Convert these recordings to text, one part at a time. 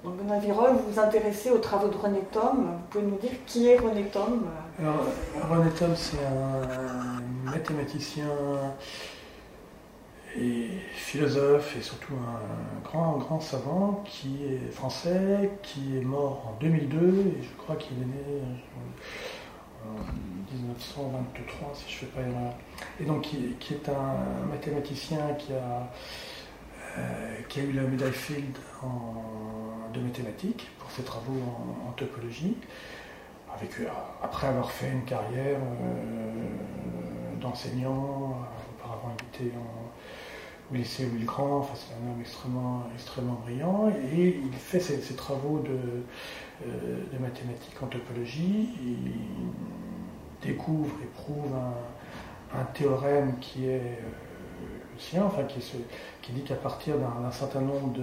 Donc Benoît Virol, vous vous intéressez aux travaux de René Thom. Vous pouvez nous dire qui est René Thom? Alors, René Thom, c'est un mathématicien et philosophe et surtout un grand savant qui est français, qui est mort en 2002 et je crois qu'il est né en 1923 si je ne fais pas erreur. Et donc qui est un mathématicien qui a eu la médaille Fields de mathématiques pour ses travaux en topologie, après avoir fait une carrière d'enseignant. Auparavant il était au lycée Louis le Grand. Enfin, c'est un homme extrêmement brillant et il fait ses travaux de mathématiques en topologie. Il découvre et prouve un théorème qui est le sien, enfin qui dit qu'à partir d'un certain nombre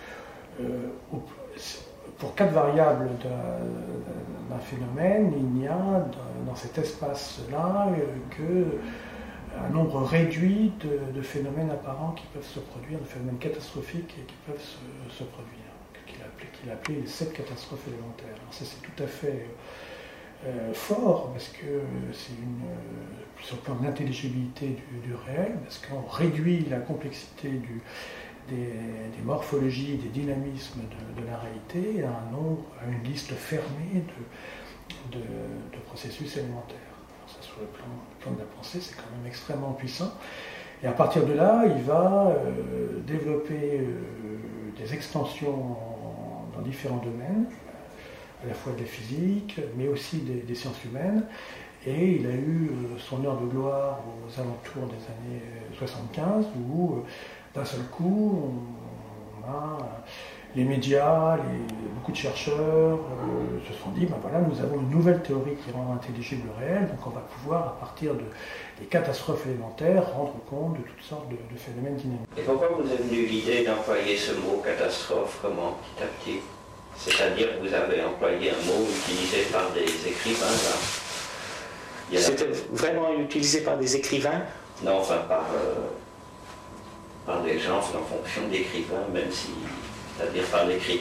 pour 4 variables d'un phénomène, il n'y a dans cet espace-là qu'un nombre réduit de phénomènes apparents qui peuvent se produire, de phénomènes catastrophiques et qui peuvent se produire, qu'il a appelé les 7 catastrophes élémentaires. Alors ça, c'est tout à fait fort, parce que c'est sur le plan de l'intelligibilité du réel, parce qu'on réduit la complexité des morphologies, des dynamismes de la réalité à une liste fermée de processus élémentaires. Alors ça, sur le plan de la pensée, c'est quand même extrêmement puissant. Et à partir de là, il va développer des extensions dans différents domaines, à la fois de la physique, mais aussi des sciences humaines. Et il a eu son heure de gloire aux alentours des années 75, où d'un seul coup, on a les médias, beaucoup de chercheurs se sont dit, ben voilà, nous avons une nouvelle théorie qui rend intelligible le réel, donc on va pouvoir, à partir des catastrophes élémentaires, rendre compte de toutes sortes de phénomènes dynamiques. Et pourquoi vous est venue l'idée d'employer ce mot catastrophe, comment, petit à petit? C'est-à-dire que vous avez employé un mot utilisé par des écrivains, là. C'était vraiment utilisé par des écrivains? Non, enfin par des gens en fonction d'écrivains, même si, c'est-à-dire par l'écrit.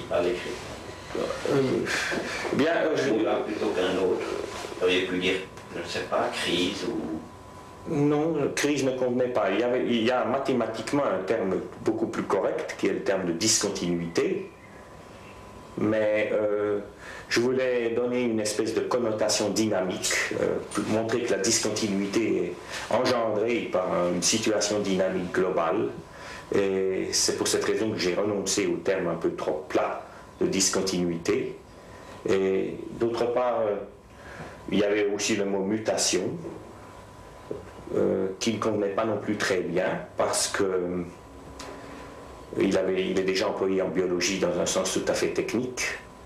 Plutôt qu'un autre. Vous auriez pu dire, je ne sais pas, crise ou... Non, crise ne convenait pas. Il y a mathématiquement un terme beaucoup plus correct, qui est le terme de discontinuité. Mais je voulais donner une espèce de connotation dynamique, montrer que la discontinuité est engendrée par une situation dynamique globale. Et c'est pour cette raison que j'ai renoncé au terme un peu trop plat de discontinuité. Et d'autre part, il y avait aussi le mot mutation, qui ne convenait pas non plus très bien, parce que il est déjà employé en biologie dans un sens tout à fait technique.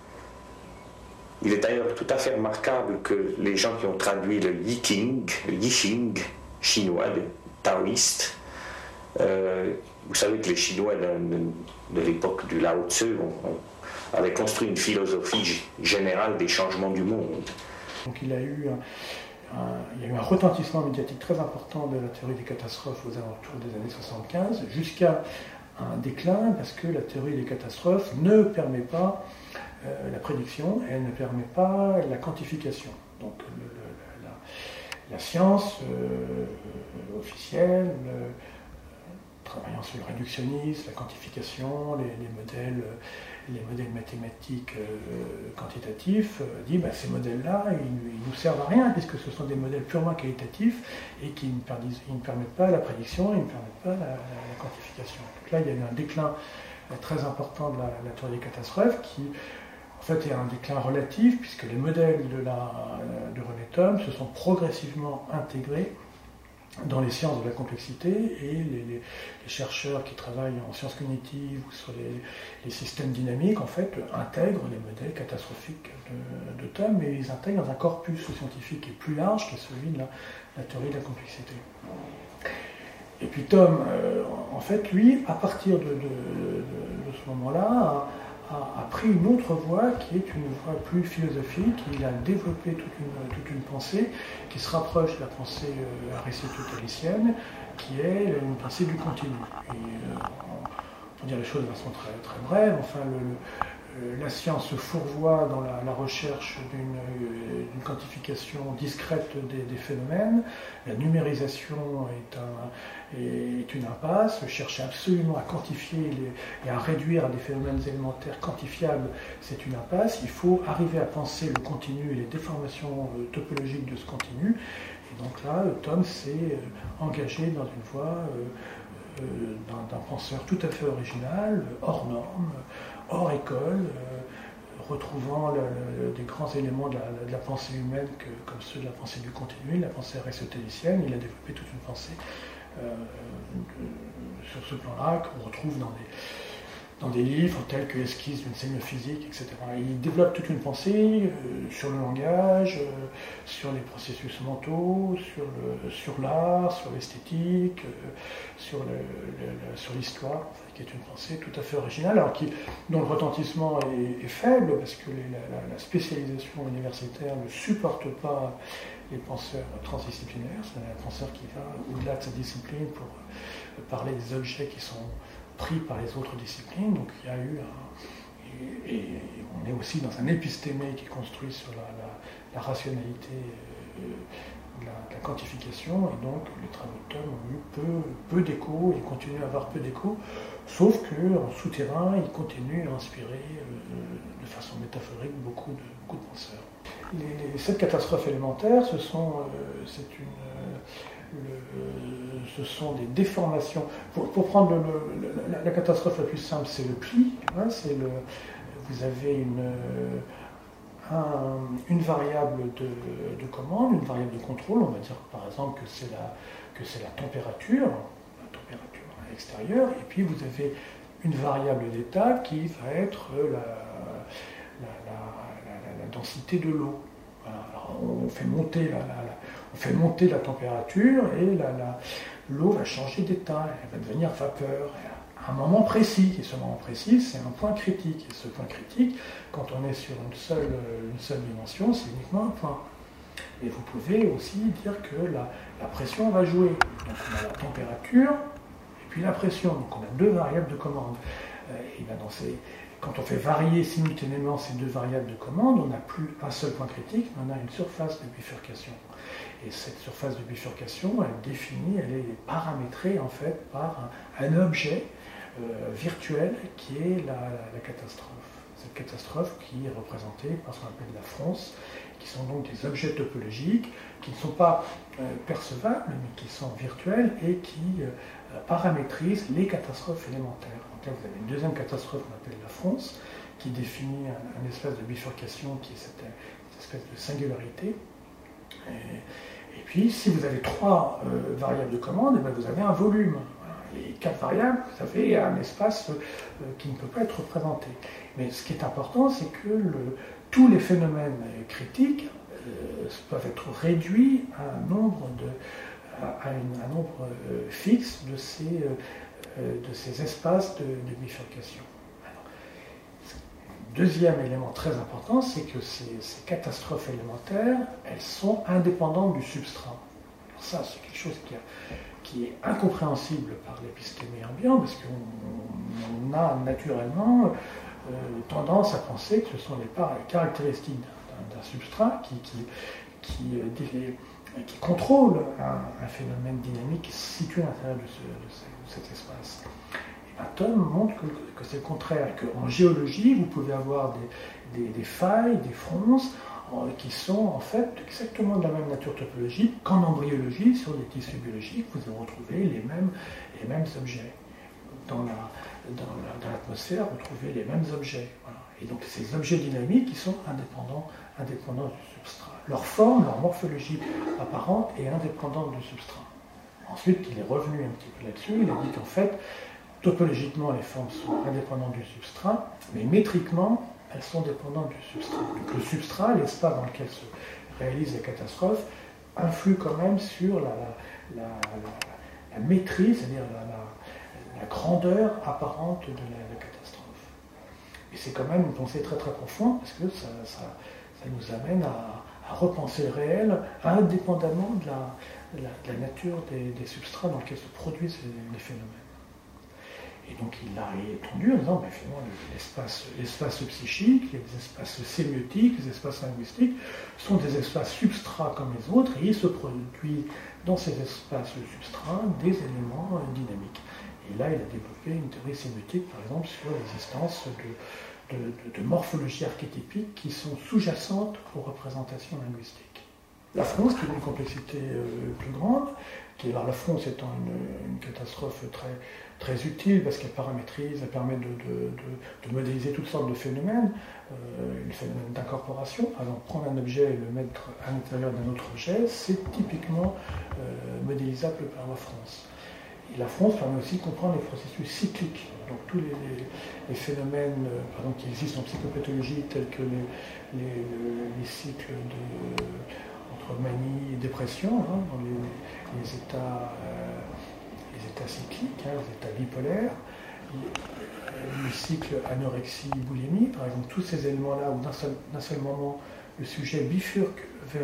Il est d'ailleurs tout à fait remarquable que les gens qui ont traduit le Yixing chinois, le taoïste, vous savez que les Chinois de l'époque du Lao Tzu avaient construit une philosophie générale des changements du monde. Donc il y a eu un retentissement médiatique très important de la théorie des catastrophes aux alentours des années 75, jusqu'à un déclin, parce que la théorie des catastrophes ne permet pas la prédiction, elle ne permet pas la quantification. Donc la science officielle, travaillant sur le réductionnisme, la quantification, les modèles mathématiques quantitatifs, dit ben, ces modèles-là, ils nous servent à rien, puisque ce sont des modèles purement qualitatifs et qui ne permettent pas la prédiction, ils ne permettent pas la quantification. Donc là, il y a eu un déclin très important de la théorie des catastrophes, qui en fait est un déclin relatif, puisque les modèles de René Thom se sont progressivement intégrés dans les sciences de la complexité, et les chercheurs qui travaillent en sciences cognitives ou sur les systèmes dynamiques, en fait, intègrent les modèles catastrophiques de Thom, mais ils intègrent dans un corpus scientifique qui est plus large, qui est celui de la théorie de la complexité. Et puis Thom, en fait, lui, à partir de ce moment-là, a pris une autre voie qui est une voie plus philosophique. Il a développé toute une pensée qui se rapproche de la pensée aristotélicienne, qui est une pensée du continu. Et, pour dire les choses de façon très, très brève, enfin, la science se fourvoie dans la recherche d'une quantification discrète des phénomènes. La numérisation est une impasse. Chercher absolument à quantifier et à réduire à des phénomènes élémentaires quantifiables, c'est une impasse. Il faut arriver à penser le continu et les déformations topologiques de ce continu. Et donc là, Thom s'est engagé dans une voie d'un penseur tout à fait original, hors norme, hors école, retrouvant des grands éléments de la pensée humaine comme ceux de la pensée du continu, la pensée aristotélicienne. Il a développé toute une pensée sur ce plan-là qu'on retrouve dans des livres tels que Esquisse d'une sémiophysique, etc. Il développe toute une pensée sur le langage, sur les processus mentaux, sur l'art, sur l'esthétique, sur l'histoire, qui est une pensée tout à fait originale, alors dont le retentissement est faible, parce que la spécialisation universitaire ne supporte pas les penseurs transdisciplinaires. C'est un penseur qui va au-delà de sa discipline pour parler des objets qui sont pris par les autres disciplines. Donc il y a eu et on est aussi dans un épistémé qui est construit sur la rationalité de la quantification, et donc les travaux de Thom ont eu peu d'écho et continuent à avoir peu d'écho, sauf qu'en souterrain, ils continuent à inspirer de façon métaphorique beaucoup de penseurs. Les 7 catastrophes élémentaires, ce sont des déformations. Pour prendre la catastrophe la plus simple, c'est le pli. Hein, vous avez une variable de commande, une variable de contrôle. On va dire par exemple que c'est la température extérieure, et puis vous avez une variable d'état qui va être la densité de l'eau. Voilà. Alors, on fait monter la température et l'eau va changer d'état, elle va devenir vapeur à un moment précis. Et ce moment précis, c'est un point critique. Et ce point critique, quand on est sur une seule dimension, c'est uniquement un point. Et vous pouvez aussi dire que la pression va jouer. Donc on a la température et puis la pression. Donc on a 2 variables de commande. Et bien quand on fait varier simultanément ces 2 variables de commande, on n'a plus un seul point critique, mais on a une surface de bifurcation. Et cette surface de bifurcation, elle est paramétrée en fait par un objet virtuel qui est la catastrophe. Cette catastrophe qui est représentée par ce qu'on appelle la fronce, qui sont donc des objets topologiques qui ne sont pas percevables, mais qui sont virtuels et qui paramétrisent les catastrophes élémentaires. Donc là, vous avez une deuxième catastrophe qu'on appelle la fronce, qui définit un espace de bifurcation qui est cette espèce de singularité. Et puis, si vous avez 3 variables de commande, et bien vous avez un volume. Et 4 variables, vous avez un espace qui ne peut pas être représenté. Mais ce qui est important, c'est que tous les phénomènes critiques peuvent être réduits à un nombre fixe de ces espaces de bifurcation. Alors, deuxième élément très important, c'est que ces catastrophes élémentaires, elles sont indépendantes du substrat. Alors ça, c'est quelque chose qui est incompréhensible par l'épistémé ambiant, parce qu'on a naturellement tendance à penser que ce sont les caractéristiques d'un substrat qui contrôle un phénomène dynamique qui se situe à l'intérieur de cet espace. Et Thom montre que c'est le contraire, qu'en géologie, vous pouvez avoir des failles, des fronces, qui sont en fait exactement de la même nature topologique qu'en embryologie, sur des tissus biologiques, vous allez retrouver les mêmes objets. Dans l'atmosphère, vous trouvez les mêmes objets. Voilà. Et donc ces objets dynamiques qui sont indépendants du substrat. Leur forme, leur morphologie apparente est indépendante du substrat. Ensuite, il est revenu un petit peu là-dessus, il a dit qu'en fait, topologiquement, les formes sont indépendantes du substrat, mais métriquement, elles sont dépendantes du substrat. Donc le substrat, l'espace dans lequel se réalisent les catastrophes, influe quand même sur la maîtrise, c'est-à-dire la grandeur apparente de la catastrophe. Et c'est quand même une pensée très très profonde, parce que ça nous amène à repenser le réel indépendamment de la nature des substrats dans lesquels se produisent les phénomènes. Et donc il l'a étendu en disant, ben, finalement, l'espace psychique, les espaces sémiotiques, les espaces linguistiques sont des espaces substrats comme les autres, et il se produit dans ces espaces substrats des éléments dynamiques. Et là, il a développé une théorie sémiotique, par exemple, sur l'existence de morphologies archétypiques qui sont sous-jacentes aux représentations linguistiques. La fronce, qui a une complexité plus grande, alors la fronce étant une catastrophe très utile parce qu'elle paramétrise, elle permet de modéliser toutes sortes de phénomènes, le phénomène d'incorporation, par exemple prendre un objet et le mettre à l'intérieur d'un autre objet, c'est typiquement modélisable par la fronce. Et la fronce permet aussi de comprendre les processus cycliques, donc tous les phénomènes par exemple, qui existent en psychopathologie tels que les cycles entre manie et dépression, hein, dans les états cycliques, hein, les états bipolaires, le cycle anorexie-boulimie, par exemple, tous ces éléments-là où d'un seul moment le sujet bifurque vers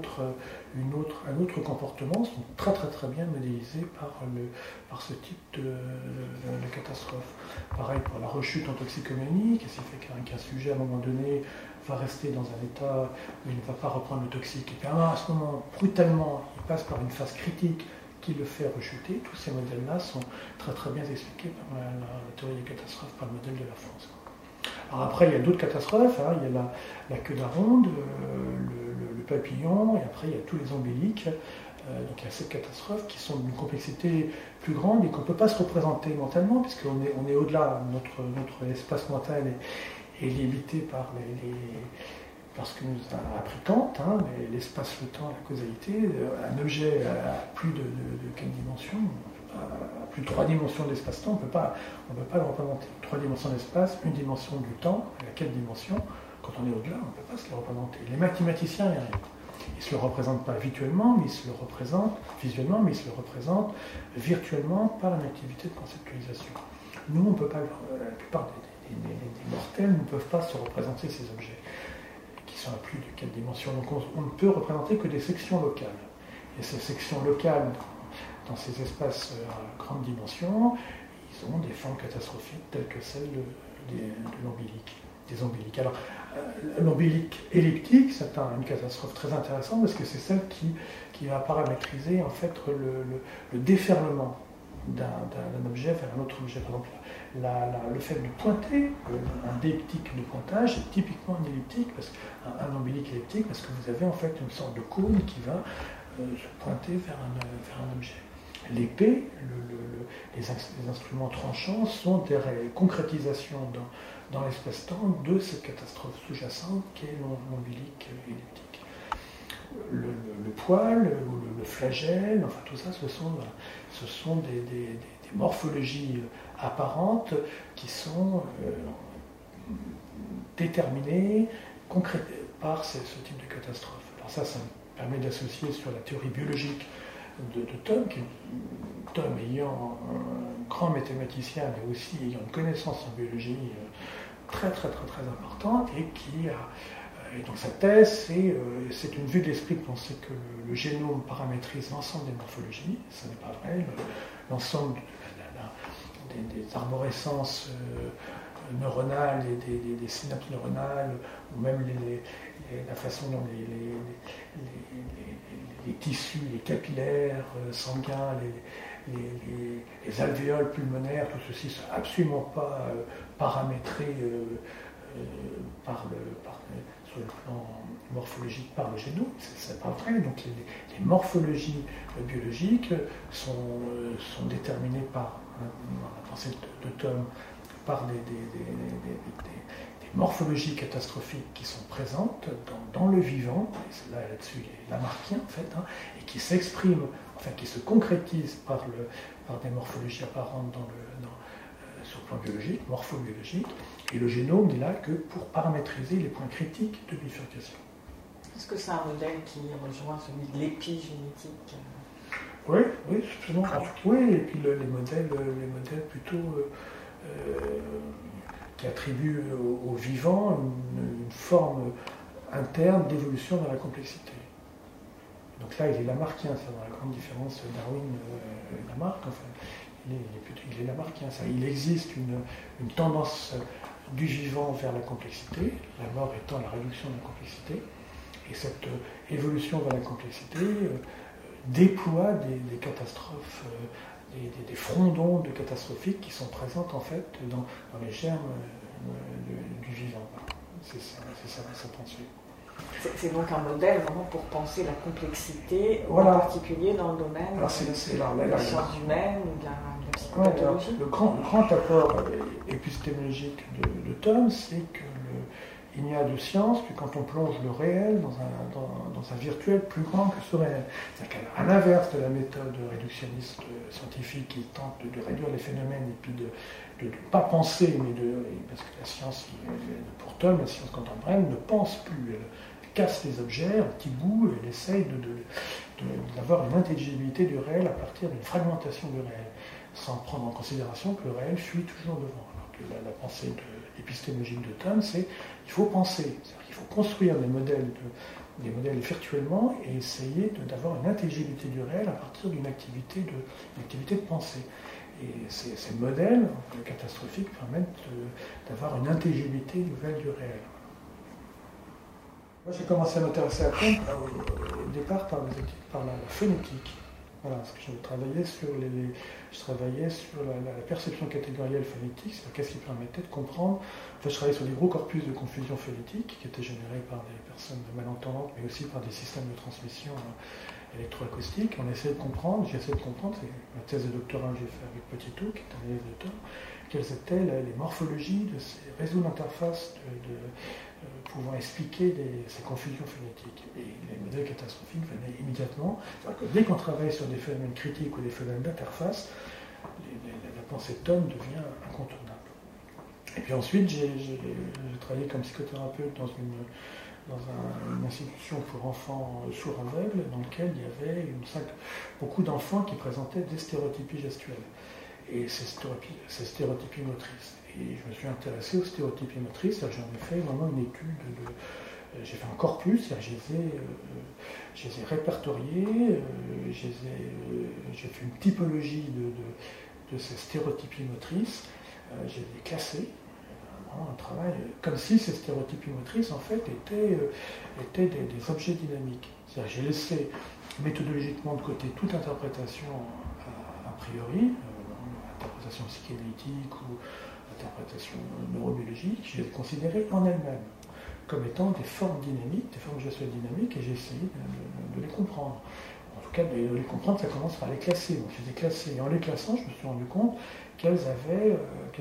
un autre comportement sont très bien modélisés par ce type de catastrophe. Pareil pour la rechute en toxicomanie, qu'est-ce qui fait qu'un sujet à un moment donné va rester dans un état où il ne va pas reprendre le toxique. Et puis à ce moment, brutalement, il passe par une phase critique qui le fait rechuter. Tous ces modèles-là sont très bien expliqués par la théorie des catastrophes, par le modèle de la France. Alors après, il y a d'autres catastrophes, hein. Il y a la queue d'aronde, le papillon, et après il y a tous les ombiliques. Donc il y a ces catastrophes qui sont d'une complexité plus grande et qu'on ne peut pas se représenter mentalement, puisqu'on est au-delà, notre espace mental est limité par ce que nous a appris Kant, hein, l'espace, le temps, la causalité. Un objet à plus de quelle dimension, à plus de 3 dimensions de l'espace-temps, on ne peut pas le représenter. 3 dimensions d'espace, une dimension du temps, à quelle dimension? Quand on est au-delà, on ne peut pas se le représenter. Les mathématiciens, ils ne se le représentent pas visuellement, mais ils se le représentent virtuellement par une activité de conceptualisation. Nous, on ne peut pas, la plupart des mortels ne peuvent pas se représenter ces objets qui sont à plus de 4 dimensions. Donc on ne peut représenter que des sections locales. Et ces sections locales, dans ces espaces à grande dimension, ils ont des formes catastrophiques telles que celles de l'ombilique, des ombiliques. Alors, l'ombilique elliptique, c'est une catastrophe très intéressante parce que c'est celle qui va paramétriser en fait le déferlement d'un objet vers un autre objet. Par exemple, le fait de pointer, un diptyque de pointage est typiquement un elliptique, un ombilique elliptique, parce que vous avez en fait une sorte de cône qui va se pointer vers un objet. L'épée, les instruments tranchants sont des concrétisations dans l'espace-temps de cette catastrophe sous-jacente qu'est l'ombilique elliptique. Le poil, le flagelle, enfin tout ça, ce sont des morphologies apparentes qui sont déterminées par ce type de catastrophe. Alors ça me permet d'associer sur la théorie biologique de Thom, Thom ayant un grand mathématicien, mais aussi ayant une connaissance en biologie très importante, et donc sa thèse, c'est une vue de l'esprit de penser que le génome paramétrise l'ensemble des morphologies. Ce n'est pas vrai. L'ensemble des arborescences neuronales et des synapses neuronales, ou même la façon dont les tissus, les capillaires sanguins, les alvéoles pulmonaires, tout ceci ne sont absolument pas paramétrés sur le plan morphologique par le génome, c'est pas vrai. Donc les morphologies biologiques sont déterminées par, dans la pensée de Thom, par des morphologies catastrophiques qui sont présentes dans le vivant, et là-dessus il est lamarckien en fait, hein, et qui s'expriment, enfin qui se concrétisent par des morphologies apparentes sur le plan biologique, morphobiologique, et le génome n'est là que pour paramétriser les points critiques de bifurcation. Est-ce que c'est un modèle qui rejoint celui de l'épigénétique? Oui, absolument. Oui, et puis les modèles plutôt qui attribuent au vivant une forme interne d'évolution dans la complexité. Donc là, il est lamarckien, c'est dans la grande différence Darwin-Lamarck. Enfin, il est lamarckien. Il existe une tendance du vivant vers la complexité, la mort étant la réduction de la complexité, et cette évolution vers la complexité déploie des catastrophes, des frondons de catastrophiques qui sont présentes en fait dans les germes du vivant. C'est ça sa pensée. C'est donc un modèle vraiment pour penser la complexité, voilà. En particulier dans le domaine la sciences humaines ou de la psychopathologie. Le grand apport épistémologique de Thom, c'est qu'il n'y a de science que quand on plonge le réel dans un virtuel plus grand que ce réel. C'est-à-dire qu'à l'inverse de la méthode réductionniste scientifique qui tente de réduire les phénomènes et puis de ne pas penser, parce que la science, pour Thom, la science contemporaine ne pense plus. Elle casse les objets en petits bouts, elle essaye d'avoir une intelligibilité du réel à partir d'une fragmentation du réel, sans prendre en considération que le réel fuit toujours devant. Alors que la pensée épistémologique de Thom, c'est qu'il faut penser, c'est-à-dire qu'il faut construire des modèles virtuellement et essayer d'avoir une intelligibilité du réel à partir d'une activité de pensée. Et ces modèles catastrophiques permettent d'avoir une intelligibilité nouvelle du réel. Moi, j'ai commencé à m'intéresser à Thom au départ par la phonétique. Voilà, parce que je travaillais sur la perception catégorielle phonétique, c'est-à-dire qu'est-ce qui permettait de comprendre. En fait, je travaillais sur des gros corpus de confusion phonétique qui étaient générés par des personnes malentendantes, mais aussi par des systèmes de transmission électroacoustique. J'ai essayé de comprendre, c'est la thèse de doctorat que j'ai fait avec Petitot, qui est un élève de Thom, quelles étaient les morphologies de ces réseaux d'interface pouvant expliquer ces confusions phonétiques. Et les modèles catastrophiques venaient immédiatement. C'est-à-dire que dès qu'on travaille sur des phénomènes critiques ou des phénomènes d'interface, la pensée de Thom devient incontournable. Et puis ensuite, j'ai travaillé comme psychothérapeute dans une institution pour enfants sourds-aveugles dans lequel il y avait beaucoup d'enfants qui présentaient des stéréotypies gestuelles et ces stéréotypies motrices. Et je me suis intéressé aux stéréotypies motrices, j'en ai fait vraiment une étude, j'ai fait un corpus, je les ai répertoriés, j'ai fait une typologie de ces stéréotypies motrices, je les ai classées. Un travail comme si ces stéréotypies motrices en fait étaient des objets dynamiques. C'est-à-dire que j'ai laissé méthodologiquement de côté toute interprétation a priori, interprétation psychanalytique ou interprétation neurobiologique, je les ai considérées en elles-mêmes comme étant des formes dynamiques, des formes gestuelles dynamiques, et j'ai essayé de les comprendre. En tout cas, de les comprendre, ça commence par les classer. Donc je les ai classées, et en les classant, je me suis rendu compte qu'elles avaient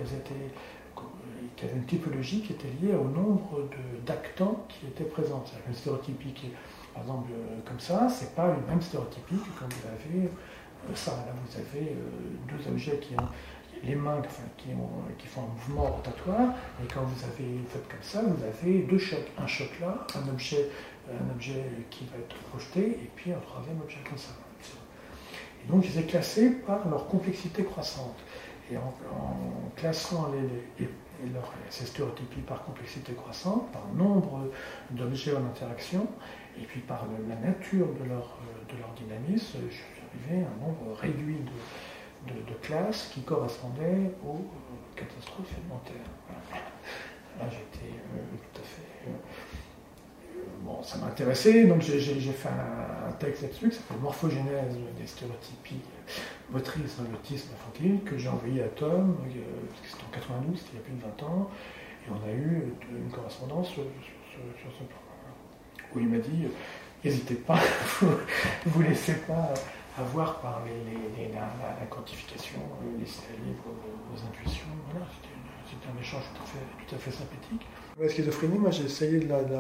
une typologie qui était liée au nombre d'actants qui étaient présents. C'est-à-dire qu'une stéréotypie qui est, par exemple, comme ça, c'est pas une même stéréotypie que quand vous avez ça. Là, vous avez deux objets qui ont les mains qui font un mouvement rotatoire, et quand vous faites comme ça, vous avez deux chocs. Un choc là, un objet qui va être projeté, et puis un troisième objet comme ça. Et donc, je les ai classés par leur complexité croissante. Et en classant ces stéréotypies par complexité croissante, par nombre d'objets en interaction, et puis par la nature de leur dynamisme, je suis arrivé à un nombre réduit de classes qui correspondaient aux catastrophes élémentaires. Là, j'étais tout à fait... bon, ça m'intéressait, donc j'ai fait un texte là-dessus qui s'appelle Morphogénèse des stéréotypies motrices dans l'autisme infantile, que j'ai envoyé à Thom, c'était en 92, c'était il y a plus de 20 ans, et on a eu une correspondance sur ce plan. Où il m'a dit, n'hésitez pas, vous ne laissez pas avoir par la quantification, laissez aller vos intuitions. Voilà, c'était un échange tout à fait sympathique. La schizophrénie, moi j'ai essayé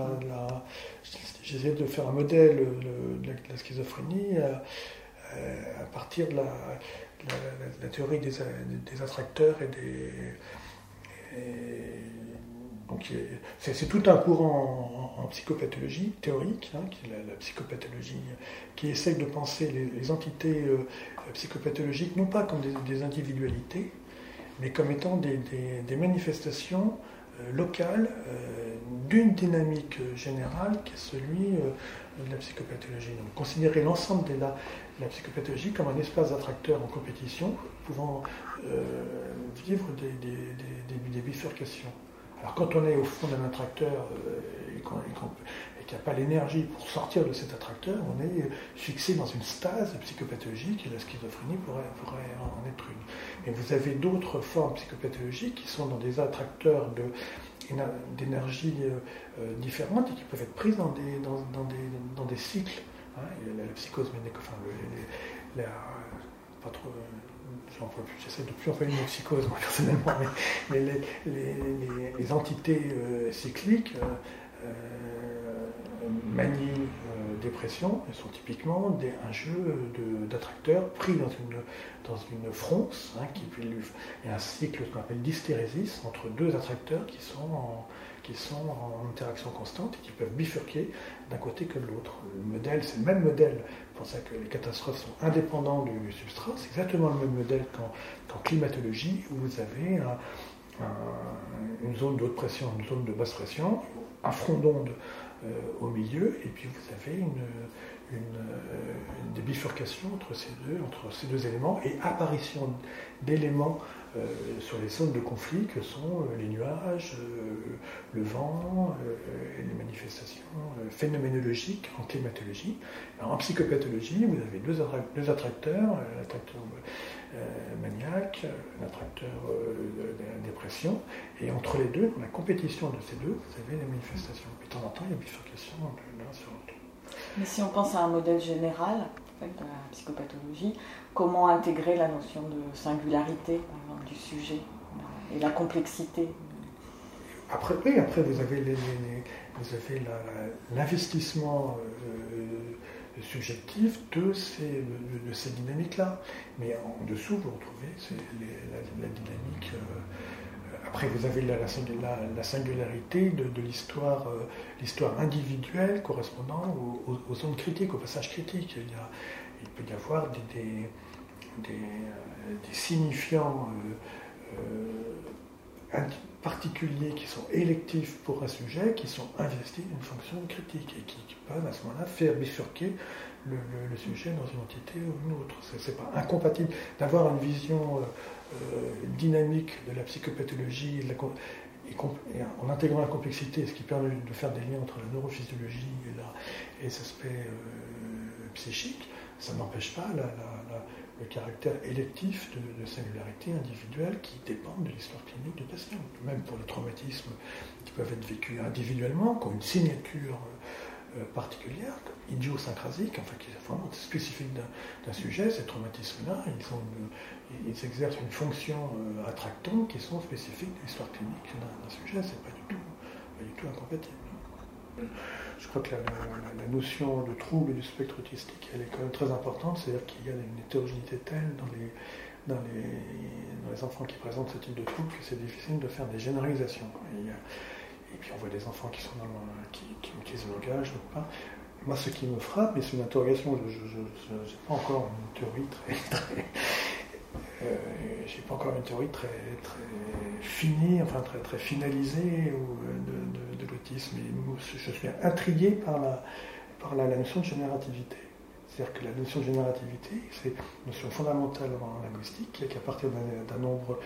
de faire un modèle de la schizophrénie à partir de la théorie des attracteurs donc c'est tout un courant en psychopathologie théorique, qui est la psychopathologie, qui essaye de penser les entités psychopathologiques non pas comme des individualités, mais comme étant des manifestations locales d'une dynamique générale qui est celui de la psychopathologie. Donc, considérer l'ensemble de la psychopathologie comme un espace d'attracteurs en compétition pouvant vivre des bifurcations. Alors quand on est au fond d'un attracteur et qu'il n'y a pas l'énergie pour sortir de cet attracteur, on est fixé dans une stase psychopathologique et la schizophrénie pourrait en être une. Et vous avez d'autres formes psychopathologiques qui sont dans des attracteurs d'énergie différentes et qui peuvent être prises dans des cycles. Hein. La psychose médico, pas trop. J'essaie de plus employer le mot psychose, moi, personnellement, mais les entités cycliques, manie, dépression, sont typiquement un jeu d'attracteurs pris dans une fronce, hein, et un cycle qu'on appelle d'hystérésis entre deux attracteurs qui sont en interaction constante et qui peuvent bifurquer d'un côté que de l'autre. Le modèle, c'est le même modèle. C'est pour ça que les catastrophes sont indépendants du substrat. C'est exactement le même modèle qu'en climatologie, où vous avez une zone de haute pression, une zone de basse pression, un front d'onde au milieu, et puis vous avez des bifurcations entre ces deux éléments, et apparition d'éléments sur les zones de conflit que sont les nuages, le vent, les manifestations phénoménologiques en climatologie. Alors, en psychopathologie, vous avez deux attracteurs, l'attracteur maniaque, l'attracteur de la dépression, et entre les deux, dans la compétition de ces deux, vous avez les manifestations. Et de temps en temps, il y a bifurcation l'un sur l'autre. Mais si on pense à un modèle général de la psychopathologie, comment intégrer la notion de singularité du sujet et la complexité? Après vous avez l'investissement subjectif de ces dynamiques-là. Mais en dessous, vous retrouvez la dynamique. Après, vous avez la singularité de l'histoire individuelle correspondant aux zones critiques, aux passages critiques. Il peut y avoir des signifiants particuliers qui sont électifs pour un sujet, qui sont investis d'une fonction critique et qui peuvent à ce moment-là faire bifurquer le sujet dans une entité ou une autre. C'est pas incompatible d'avoir une vision dynamique de la psychopathologie et en intégrant la complexité, ce qui permet de faire des liens entre la neurophysiologie et les aspects psychiques. Ça n'empêche pas le caractère électif de singularité individuelle qui dépendent de l'histoire clinique du patient. Même pour les traumatismes qui peuvent être vécus individuellement, qui ont une signature particulière, idiosyncrasique, enfin qui est vraiment spécifique d'un sujet, ces traumatismes-là, ils exercent une fonction attractante qui sont spécifiques de l'histoire clinique d'un sujet, c'est pas du tout incompatible. Je crois que la notion de trouble et du spectre autistique, elle est quand même très importante, c'est-à-dire qu'il y a une hétérogénéité telle dans les enfants qui présentent ce type de trouble que c'est difficile de faire des généralisations. Et puis on voit des enfants qui utilisent le langage ou pas. Moi, ce qui me frappe, et c'est une interrogation, je n'ai pas encore une théorie j'ai pas encore une théorie très finie, enfin très finalisée de l'autisme. Je suis intrigué par la notion de générativité. C'est-à-dire que la notion de générativité, c'est une notion fondamentale en linguistique, qui est qu'à partir d'un nombre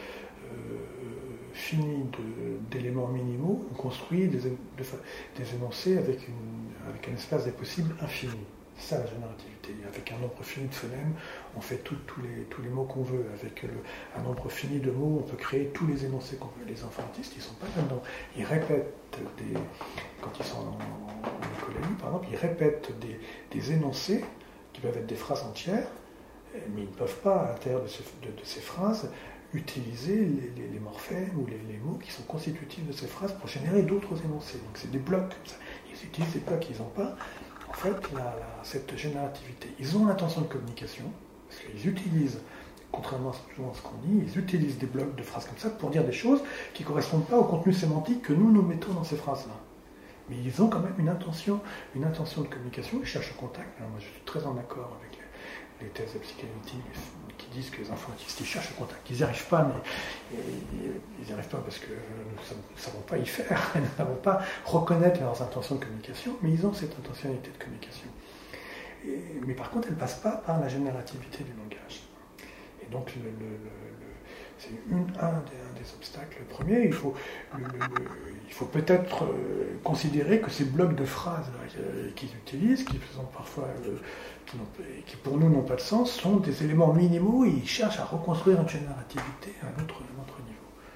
fini d'éléments minimaux, on construit des énoncés avec un espace des possibles infini. C'est ça la générativité. Avec un nombre fini de phonèmes, on fait tous les mots qu'on veut. Avec un nombre fini de mots, on peut créer tous les énoncés qu'on veut. Les enfants autistes, ils ne sont pas là-dedans. Ils répètent quand ils sont en écologie, par exemple, ils répètent des énoncés qui peuvent être des phrases entières, mais ils ne peuvent pas, à l'intérieur de ces phrases, utiliser les morphèmes ou les mots qui sont constitutifs de ces phrases pour générer d'autres énoncés. Donc c'est des blocs comme ça. Ils utilisent des blocs qu'ils n'ont pas. En fait, cette générativité, ils ont l'intention de communication, parce qu'ils utilisent, contrairement à ce qu'on dit, ils utilisent des blocs de phrases comme ça pour dire des choses qui ne correspondent pas au contenu sémantique que nous mettons dans ces phrases-là. Mais ils ont quand même une intention de communication, ils cherchent le contact. Alors moi, je suis très en accord les thèses de psychanalytique qui disent que les enfants autistes ils cherchent le contact. Ils n'y arrivent pas, mais ils n'y arrivent pas parce que nous ne savons pas y faire, nous ne savons pas reconnaître leurs intentions de communication, mais ils ont cette intentionnalité de communication. Mais par contre, elle ne passe pas par la générativité du langage. Et donc, c'est un des obstacles. Le premier, il faut peut-être considérer que ces blocs de phrases qu'ils utilisent, qui sont parfois, qui pour nous n'ont pas de sens, sont des éléments minimaux et ils cherchent à reconstruire une générativité à un autre niveau.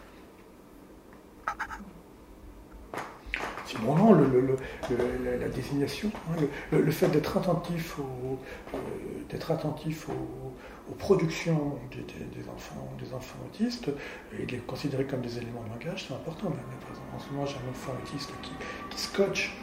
Sinon, non, la désignation, le fait d'être attentif aux productions des enfants autistes et de les considérer comme des éléments de langage, c'est important. Même, par exemple, en ce moment, j'ai un enfant autiste qui scotche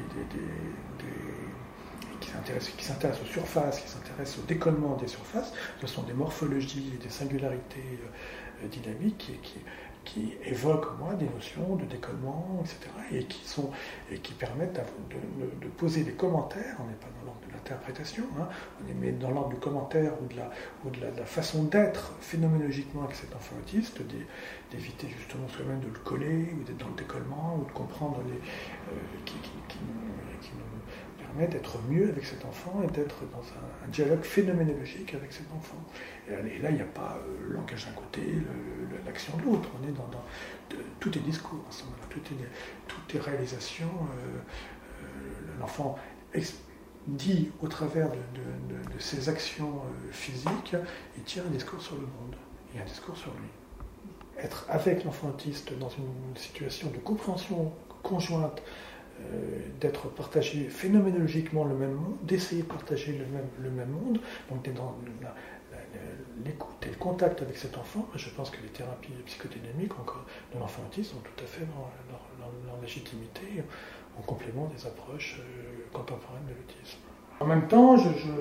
qui s'intéresse aux surfaces, qui s'intéresse au décollement des surfaces. Ce sont des morphologies et des singularités dynamiques qui évoquent au moins des notions de décollement, etc., et qui permettent de poser des commentaires. On n'est pas dans l'ordre de l'interprétation, on est dans l'ordre du commentaire ou de la façon d'être phénoménologiquement avec cet enfant autiste, d'éviter justement soi-même de le coller, ou d'être dans le décollement, ou de comprendre qui nous permet d'être mieux avec cet enfant et d'être dans un dialogue phénoménologique avec cet enfant. Et là, il n'y a pas le langage d'un côté, l'action de l'autre. On est dans tout est discours en ce moment-là, tout est réalisation. L'enfant dit au travers de ses actions physiques, il tient un discours sur le monde et un discours sur lui. Être avec l'enfant autiste dans une situation de compréhension conjointe, d'être partagé phénoménologiquement le même monde, d'essayer de partager le même monde, donc d'être dans l'écoute et le contact avec cet enfant. Je pense que les thérapies psychodynamiques de l'enfant autiste sont tout à fait leur légitimité en complément des approches contemporaines de l'autisme. En même temps,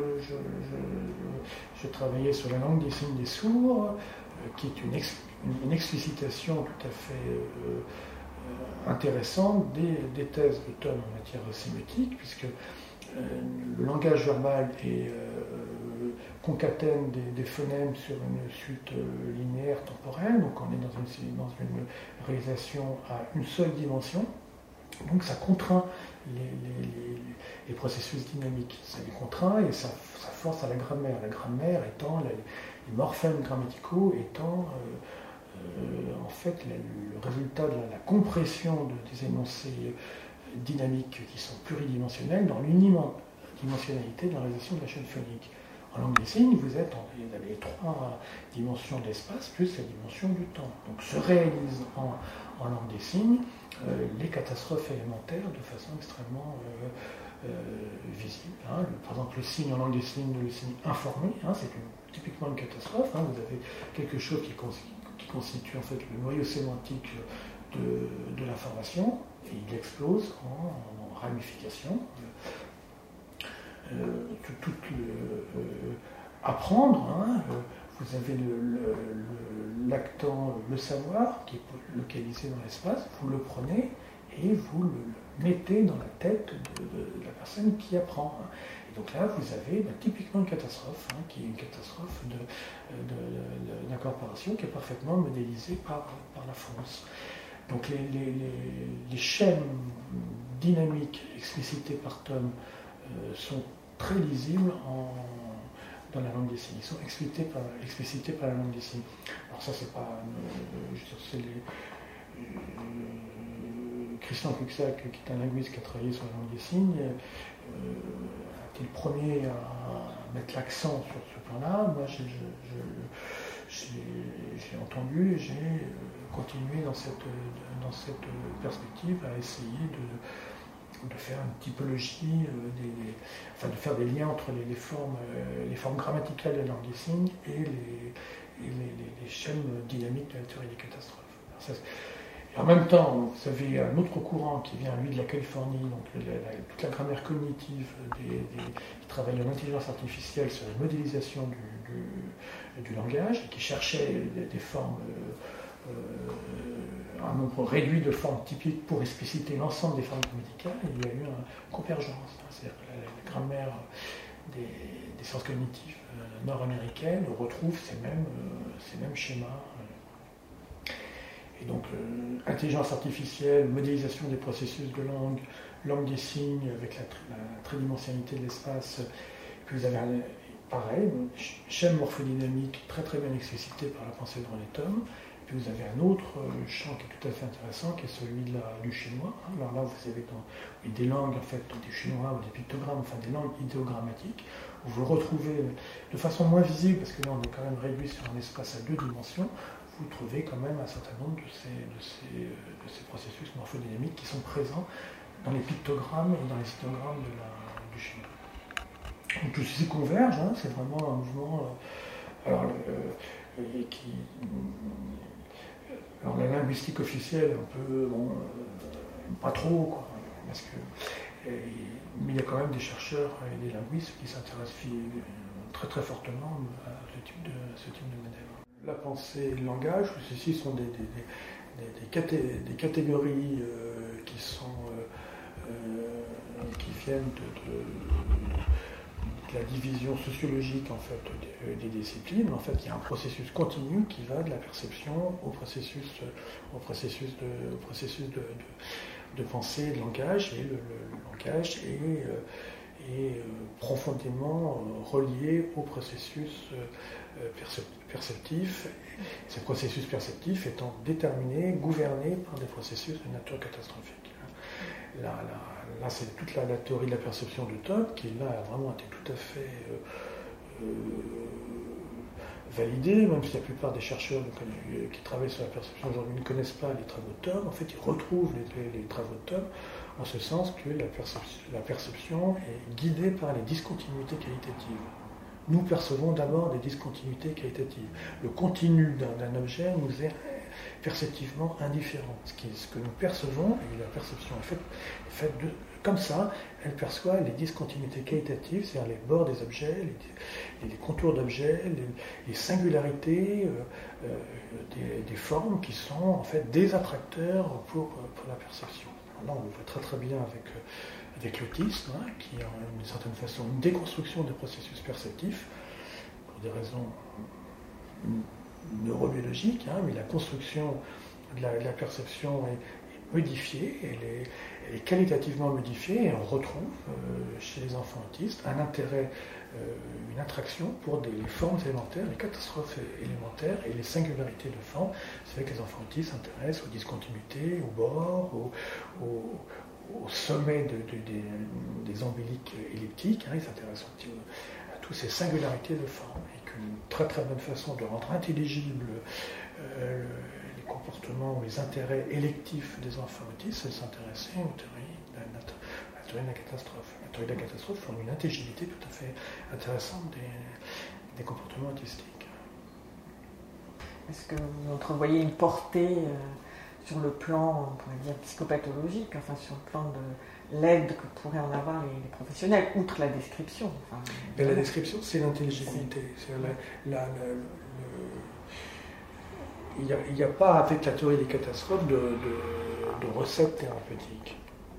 je travaillais sur la langue des signes des sourds, qui est une explicitation tout à fait intéressante des thèses de Thom en matière sémiotique, puisque le langage verbal concatène des phonèmes sur une suite linéaire temporelle, donc on est dans une réalisation à une seule dimension, donc ça contraint les processus dynamiques, ça les contraint et ça force à la grammaire étant les morphèmes grammaticaux étant en fait le résultat de la compression des énoncés dynamiques qui sont pluridimensionnels dans l'unidimensionnalité de la réalisation de la chaîne phonique. En langue des signes, vous avez les trois dimensions de l'espace plus la dimension du temps. Donc se réalisent en langue des signes les catastrophes élémentaires de façon extrêmement visible. Par exemple, le signe en langue des signes, le signe informé, c'est typiquement une catastrophe. Vous avez quelque chose qui constitue en fait le noyau sémantique de l'information, et il explose en ramification. Apprendre, vous avez l'actant, le savoir, qui est localisé dans l'espace, vous le prenez et vous le mettez dans la tête de la personne qui apprend. Et donc là, vous avez typiquement une catastrophe, qui est une catastrophe d'incorporation qui est parfaitement modélisée par la France. Donc les chaînes dynamiques explicitées par Thom sont très lisibles dans la langue des signes. Ils sont explicités par la langue des signes. Alors ça, c'est pas... Christian Cuxac, qui est un linguiste qui a travaillé sur la langue des signes, a été le premier à mettre l'accent sur ce plan-là. Moi, j'ai entendu et j'ai continué dans cette perspective à essayer de faire une typologie, de faire des liens entre les formes grammaticales de la langue des signes et les chaînes dynamiques de la théorie des catastrophes. Et en même temps, vous avez un autre courant qui vient, lui, de la Californie, donc toute la grammaire cognitive, qui travaille en intelligence artificielle sur la modélisation du langage, et qui cherchait des formes, un nombre réduit de formes typiques pour expliciter l'ensemble des formes grammaticales, et il y a eu une convergence. C'est-à-dire que la grammaire des sciences cognitives nord-américaines retrouvent ces mêmes schémas. Et donc, intelligence artificielle, modélisation des processus de langue des signes avec la tridimensionnalité de l'espace. Puis vous avez pareil, schème morphodynamique très très bien explicité par la pensée de René Thom. Puis vous avez un autre champ qui est tout à fait intéressant, qui est celui du chinois. Alors là, vous avez des langues, en fait, des chinois ou des pictogrammes, enfin des langues idéogramatiques, où vous retrouvez de façon moins visible, parce que là on est quand même réduit sur un espace à 2 dimensions, vous trouvez quand même un certain nombre de ces processus morphodynamiques qui sont présents dans les pictogrammes et dans les idéogrammes du chinois. Donc tout ceci converge, hein, c'est vraiment un mouvement. Alors la linguistique officielle, un peu, pas trop, quoi, parce que, mais il y a quand même des chercheurs et des linguistes qui s'intéressent très très fortement à ce type de modèle. La pensée et le langage, ceci sont des catégories qui viennent de la division sociologique en fait, des disciplines. En fait, il y a un processus continu qui va de la perception au processus de pensée et de langage. Et le langage est profondément relié au processus perceptif. Ces processus perceptifs étant déterminés, gouvernés par des processus de nature catastrophique. Là, c'est toute la théorie de la perception de Thom qui là a vraiment été tout à fait validée, même si la plupart des chercheurs qui travaillent sur la perception aujourd'hui ne connaissent pas les travaux de Thom. En fait, ils retrouvent les travaux de Thom en ce sens que la perception est guidée par les discontinuités qualitatives. Nous percevons d'abord des discontinuités qualitatives. Le continu d'un objet nous est perceptivement indifférent. Ce que nous percevons, et la perception est faite comme ça, elle perçoit les discontinuités qualitatives, c'est-à-dire les bords des objets, les contours d'objets, les singularités des formes qui sont en fait des attracteurs pour la perception. Alors là, on le voit très très bien avec l'autisme, hein, qui est d'une certaine façon une déconstruction des processus perceptifs, pour des raisons neurobiologiques, hein, mais la construction de la perception est modifiée, elle est qualitativement modifiée, et on retrouve chez les enfants autistes un intérêt, une attraction pour les formes élémentaires, les catastrophes élémentaires et les singularités de formes. C'est vrai que les enfants autistes s'intéressent aux discontinuités, aux bords, au sommet des ombiliques elliptiques, hein, ils s'intéressent à toutes ces singularités de forme, et qu'une très très bonne façon de rendre intelligible les comportements ou les intérêts électifs des enfants autistes, c'est de s'intéresser aux théories de la catastrophe. La théorie de la catastrophe forme une intelligibilité tout à fait intéressante des comportements autistiques. Est-ce que vous entrevoyez une portée sur le plan, on pourrait dire, psychopathologique, enfin sur le plan de l'aide que pourraient en avoir les professionnels, outre la description? Enfin, la description, c'est l'intelligibilité. Il n'y a pas, avec la théorie des catastrophes, de recette thérapeutique.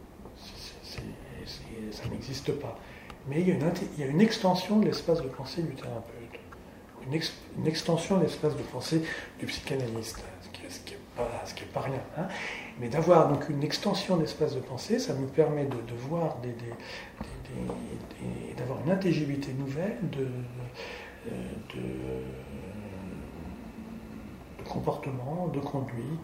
Ça n'existe pas. Mais il y a une extension de l'espace de pensée du thérapeute, une extension de l'espace de pensée du psychanalyste, ce qui n'est pas rien. Hein. Mais d'avoir donc une extension d'espace de pensée, ça nous permet de voir d'avoir une intelligibilité nouvelle de comportement, de conduite,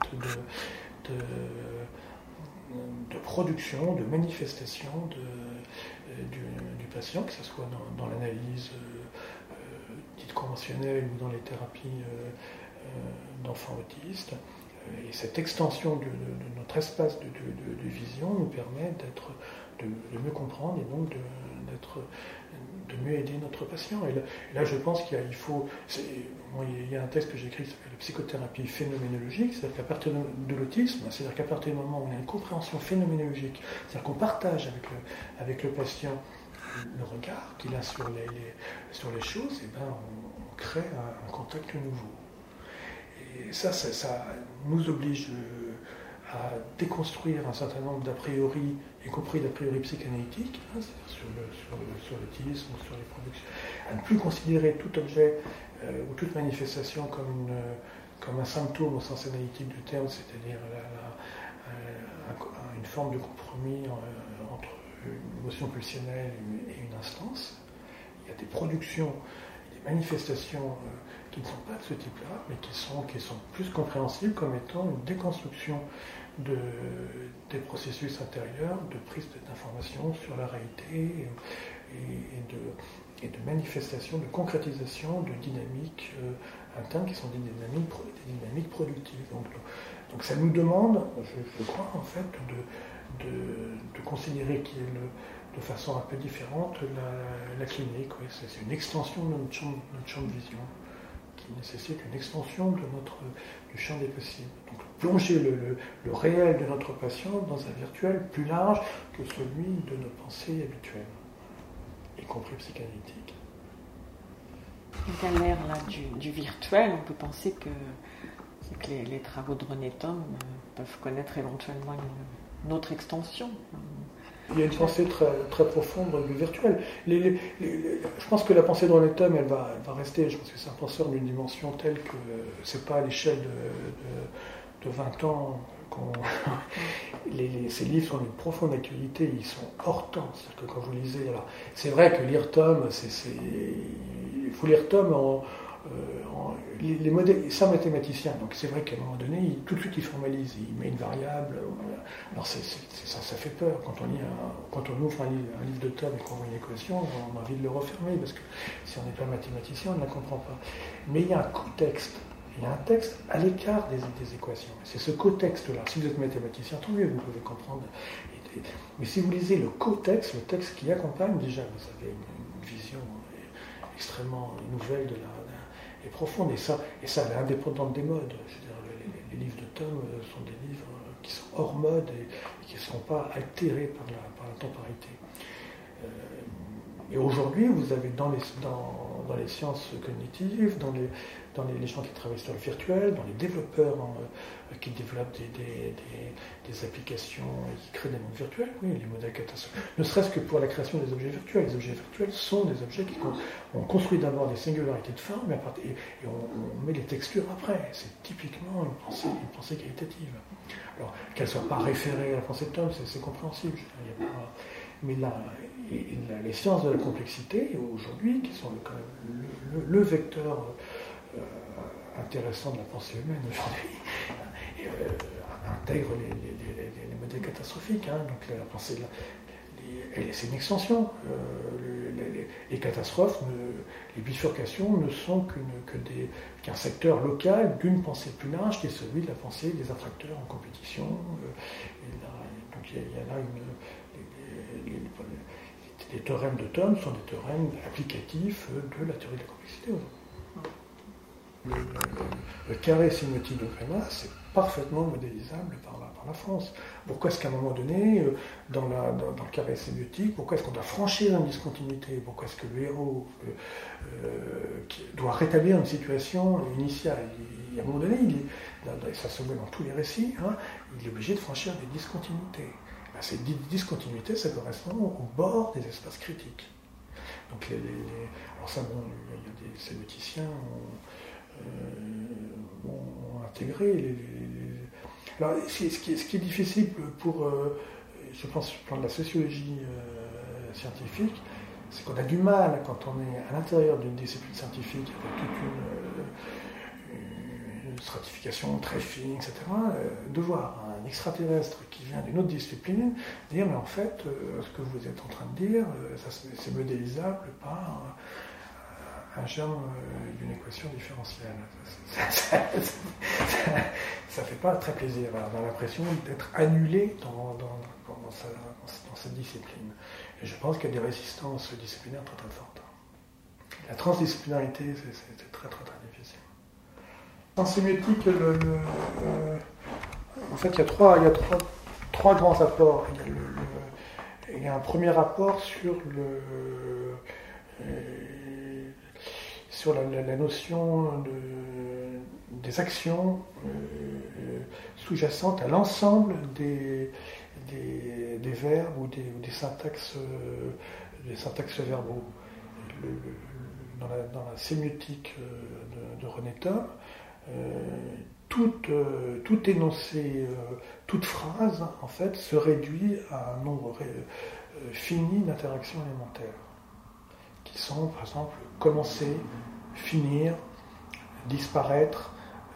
de production, de manifestation du patient, que ce soit dans l'analyse dite conventionnelle ou dans les thérapies d'enfants autistes. Et cette extension de notre espace de vision nous permet de mieux comprendre et donc de mieux aider notre patient. Et là je pense qu'il y a un texte que j'ai écrit qui s'appelle la psychothérapie phénoménologique, c'est-à-dire qu'à partir de l'autisme, c'est-à-dire qu'à partir du moment où on a une compréhension phénoménologique, c'est-à-dire qu'on partage avec le patient le regard qu'il a sur les choses, et ben on crée un contact nouveau. Et ça nous oblige à déconstruire un certain nombre d'a priori, y compris d'a priori psychanalytiques, hein, sur l'autisme, sur les productions, à ne plus considérer tout objet ou toute manifestation comme un symptôme au sens analytique du terme, c'est-à-dire une forme de compromis entre une émotion pulsionnelle et une instance. Il y a des productions, des manifestations qui ne sont pas de ce type-là, mais qui sont plus compréhensibles comme étant une déconstruction des processus intérieurs, de prise d'information sur la réalité et de manifestation, de concrétisation de dynamiques internes qui sont des dynamiques productives. Donc ça nous demande, je crois en fait, de considérer qu'il y a de façon un peu différente la clinique. Oui, c'est une extension de notre champ de vision qui nécessite une extension du champ des possibles. Donc plonger le réel de notre patient dans un virtuel plus large que celui de nos pensées habituelles, y compris psychanalytiques. À l'ère là, du virtuel, on peut penser que les travaux de René Thom peuvent connaître éventuellement une autre extension. Il y a une pensée très, très profonde du virtuel. Je pense que la pensée de René Thom, elle va rester. Je pense que c'est un penseur d'une dimension telle que c'est pas à l'échelle de 20 ans. Ces livres sont d'une profonde actualité, ils sont hors temps. C'est-à-dire que quand vous lisez, alors c'est vrai que lire Thom, il faut lire Thom les modèles, c'est un mathématicien, donc c'est vrai qu'à un moment donné, tout de suite il formalise, il met une variable. Alors ça fait peur. Quand on ouvre un livre de Thom et qu'on voit une équation, on a envie de le refermer, parce que si on n'est pas mathématicien, on ne la comprend pas. Mais il y a un contexte. Il y a un texte à l'écart des équations. C'est ce cotexte-là. Si vous êtes mathématicien, tant mieux, vous pouvez comprendre. Mais si vous lisez le cotexte, le texte qui accompagne, déjà, vous avez une vision extrêmement nouvelle et profonde. Et ça, elle est indépendante des modes. Je veux dire, les livres de Thom sont des livres qui sont hors mode et qui ne sont pas altérés par la temporalité. Et aujourd'hui, vous avez dans les sciences cognitives, dans les gens qui travaillent sur le virtuel, dans les développeurs qui développent des applications et qui créent des mondes virtuels, oui, les modèles catastrophiques. Ne serait-ce que pour la création des objets virtuels. Les objets virtuels sont des objets on construit d'abord des singularités de forme et on met les textures après. C'est typiquement une pensée qualitative. Alors, qu'elle ne soit pas référée à la pensée de Thom, c'est compréhensible. Mais les sciences de la complexité, aujourd'hui, qui sont quand même le vecteur intéressant de la pensée humaine aujourd'hui, intègrent les modèles catastrophiques. Hein, donc la pensée, c'est une extension. Les catastrophes, les bifurcations ne sont qu'un secteur local d'une pensée plus large qui est celui de la pensée des attracteurs en compétition. Donc il y a là les théorèmes de Thom sont des théorèmes applicatifs de la théorie de la complexité. Le carré sémiotique de Greinas, c'est parfaitement modélisable par la France. Pourquoi est-ce qu'à un moment donné, dans le carré sémiotique, pourquoi est-ce qu'on doit franchir une discontinuité? Pourquoi est-ce que le héros doit rétablir une situation initiale? À un moment donné, ça se voit dans tous les récits, hein, il est obligé de franchir des discontinuités. Ces discontinuités, ça correspond au bord des espaces critiques. Donc, alors ça, bon, il y a des sémioticiens ont intégré Alors, ce qui est difficile pour, je pense, sur le plan de la sociologie scientifique, c'est qu'on a du mal, quand on est à l'intérieur d'une discipline scientifique, avec toute une stratification très fine, etc., de voir un extraterrestre qui vient d'une autre discipline dire, mais en fait, ce que vous êtes en train de dire, c'est modélisable par un germe d'une équation différentielle. Ça fait pas très plaisir. On a l'impression d'être annulé dans cette discipline. Et je pense qu'il y a des résistances disciplinaires très très fortes. La transdisciplinarité, c'est très très très difficile. En sémiotique, en fait, il y a trois grands apports. Il y a un premier rapport sur la notion des actions sous-jacentes à l'ensemble des verbes ou des syntaxes verbaux. Dans la sémiotique de René Thom, tout énoncé, toute phrase, en fait, se réduit à un nombre fini d'interactions élémentaires, qui sont, par exemple, commencer, finir, disparaître,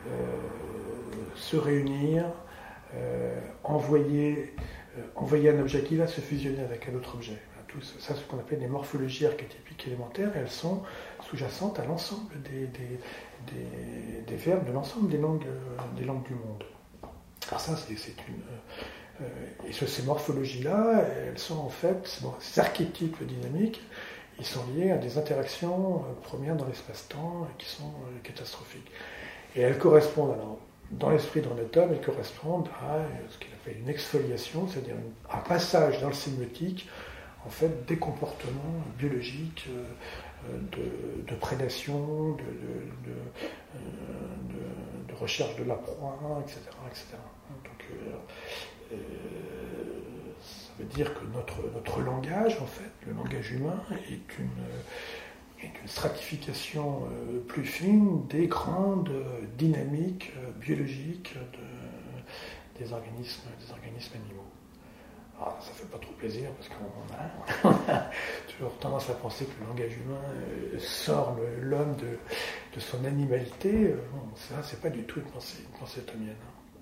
se réunir, envoyer un objet qui va se fusionner avec un autre objet. Tout ça, ce qu'on appelle des morphologies archétypiques élémentaires, elles sont sous-jacentes à l'ensemble des verbes de l'ensemble des langues du monde. Alors ça, et ces morphologies-là, elles sont en fait, ces archétypes dynamiques, ils sont liés à des interactions premières dans l'espace-temps qui sont catastrophiques. Et elles correspondent, alors, dans l'esprit de René Thom, elles correspondent à ce qu'il appelle une exfoliation, c'est-à-dire un passage dans le sémiotique, en fait, des comportements biologiques de prédation, de recherche de la proie, etc. etc. Donc, ça veut dire que notre langage, en fait, le langage humain, est une stratification plus fine des grandes dynamiques biologiques des organismes animaux. Alors, ça ne fait pas trop plaisir parce qu'on a toujours tendance à penser que le langage humain sort l'homme de son animalité. Bon, ça, c'est pas du tout une pensée thomienne.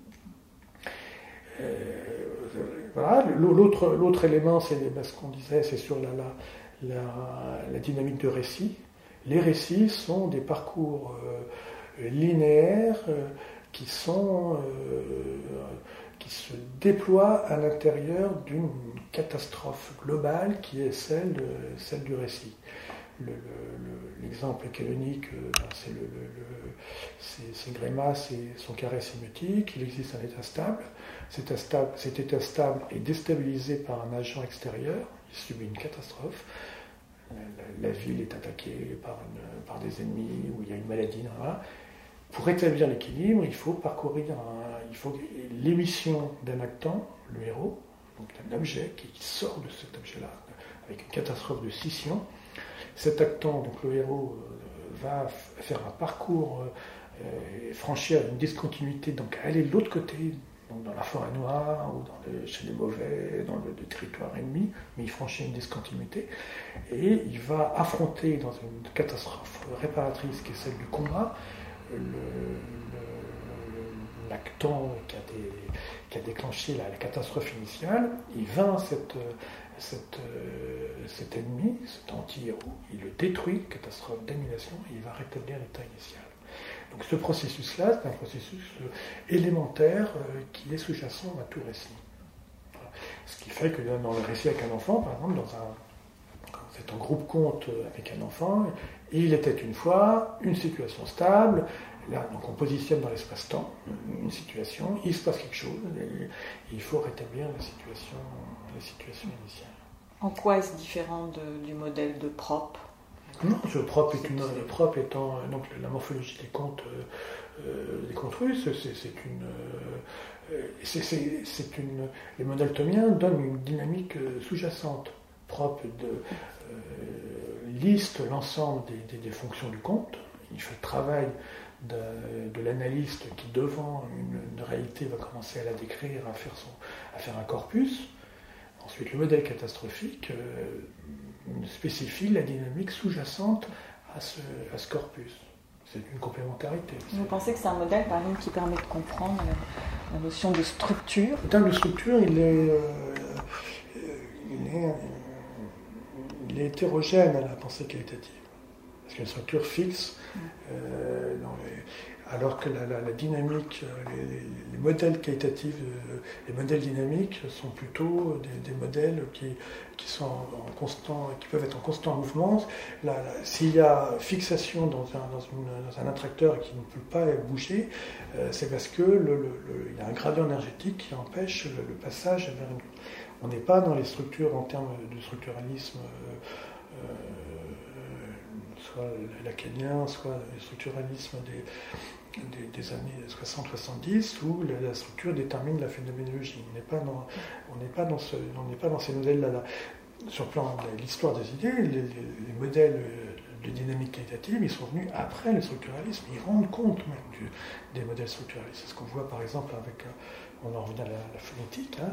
Voilà. L'autre élément, c'est ce qu'on disait, c'est sur la dynamique de récit. Les récits sont des parcours linéaires qui se déploie à l'intérieur d'une catastrophe globale qui est celle du récit. L'exemple canonique, c'est Grémas et son carré sémiotique. Il existe un état stable. Cet état stable est déstabilisé par un agent extérieur. Il subit une catastrophe. La ville est attaquée par des ennemis, ou il y a une maladie. Là. Pour rétablir l'équilibre, il faut l'émission d'un actant, le héros, donc d'un objet qui sort de cet objet-là, avec une catastrophe de scission. Cet actant, donc le héros, va faire un parcours, franchir une discontinuité, donc aller de l'autre côté, donc dans la forêt noire, ou chez les mauvais, dans le territoire ennemi, mais il franchit une discontinuité, et il va affronter dans une catastrophe réparatrice qui est celle du combat, l'actant qui a déclenché la catastrophe initiale. Il vainc cet ennemi, cet anti-héros, il le détruit, catastrophe d'annihilation, et il va rétablir l'état initial. Donc ce processus-là, c'est un processus élémentaire qui est sous-jacent à tout récit. Voilà. Ce qui fait que dans le récit avec un enfant, par exemple, c'est un groupe conte avec un enfant, il était une fois une situation stable. Là, donc on positionne dans l'espace-temps une situation, il se passe quelque chose, et il faut rétablir la situation initiale. En quoi est-ce différent du modèle de Propp ? Non, ce Propp étant donc la morphologie des contes russes, les modèles thomiens donnent une dynamique sous-jacente. Propp liste l'ensemble des fonctions du conte, il fait le travail de l'analyste qui, devant une réalité, va commencer à la décrire, à faire un corpus. Ensuite, le modèle catastrophique spécifie la dynamique sous-jacente à ce corpus. C'est une complémentarité. Vous pensez que c'est un modèle, par exemple, qui permet de comprendre la notion de structure ? En termes de structure, il est hétérogène à la pensée qualitative. Parce qu'il y a une structure fixe, alors que la dynamique, les modèles qualitatifs, les modèles dynamiques sont plutôt des modèles qui peuvent être en constant mouvement. S'il y a fixation dans un attracteur qui ne peut pas bouger, c'est parce qu'il y a un gradient énergétique qui empêche le passage vers une... On n'est pas dans les structures en termes de structuralisme soit lacanien, soit le structuralisme des années 60-70, où la structure détermine la phénoménologie. On n'est pas dans ces modèles-là. Sur le plan de l'histoire des idées, les modèles de dynamique qualitative, ils sont venus après le structuralisme. Ils rendent compte même des modèles structuralistes. C'est ce qu'on voit par exemple avec, on en revient à la phonétique, hein,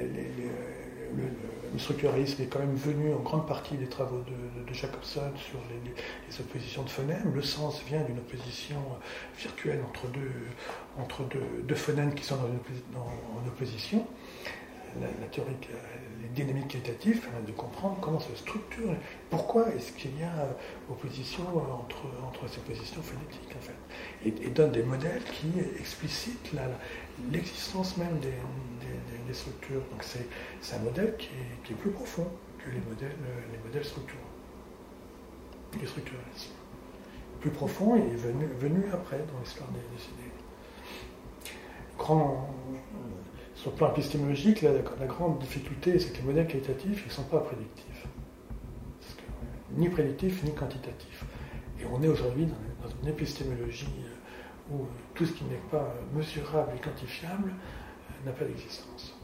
le structuralisme est quand même venu en grande partie des travaux de Jacobson sur les oppositions de phonèmes. Le sens vient d'une opposition virtuelle entre deux phonèmes qui sont en opposition. La théorie, les dynamiques qualitatives permettent de comprendre comment se structure, pourquoi est-ce qu'il y a opposition entre ces positions phonétiques, en fait, et donne des modèles qui explicitent l'existence même des structures. Donc c'est un modèle qui est plus profond que les modèles structuraux, du structuralisme. Plus profond et venu après dans l'histoire des idées. Sur le plan épistémologique, la grande difficulté, c'est que les modèles qualitatifs, ils ne sont pas prédictifs. Ni prédictifs, ni quantitatifs. Et on est aujourd'hui dans une épistémologie où tout ce qui n'est pas mesurable et quantifiable n'a pas d'existence.